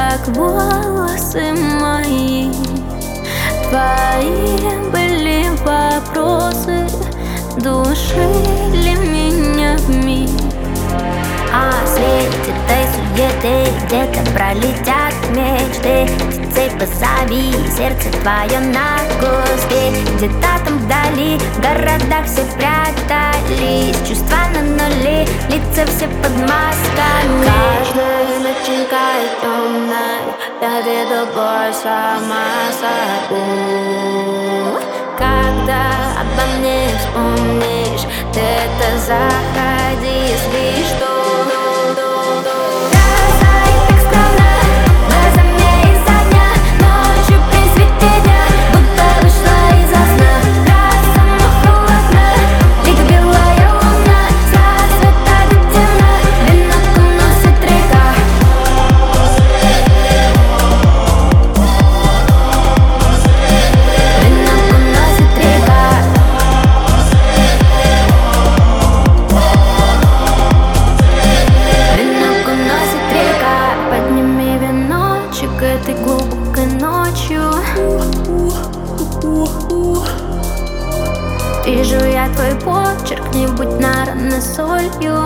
как волосы мои. Твои были вопросы, душили меня вмиг. А среди этой суеты где-то пролетят мечты. Птицей позови, сердце твое на куски. Где-то там вдали, в городах все спрятались. Чувства на нуле, лица все под масками. Каждая ночинка темная, я веду бой сама собой. Когда обо мне вспомнишь, ты это заходи, если что. Этой глубокой ночью вижу я твой почерк, не будь наранной солью.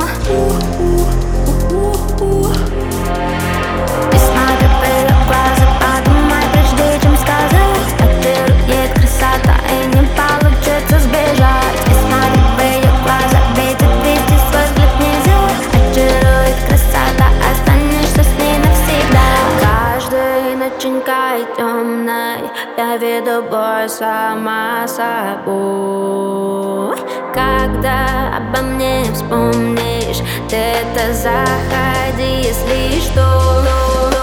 И смотрю в ее глаза, подумай, прежде чем сказать. Отвернет красота и не получится сбежать. И смотрю в ее глаза, ведь отвести свой взгляд нельзя. Очарует красота, останешься с ней навсегда. Ночинкой темной я веду бой сама собой. Когда обо мне вспомнишь, ты это заходи, если что.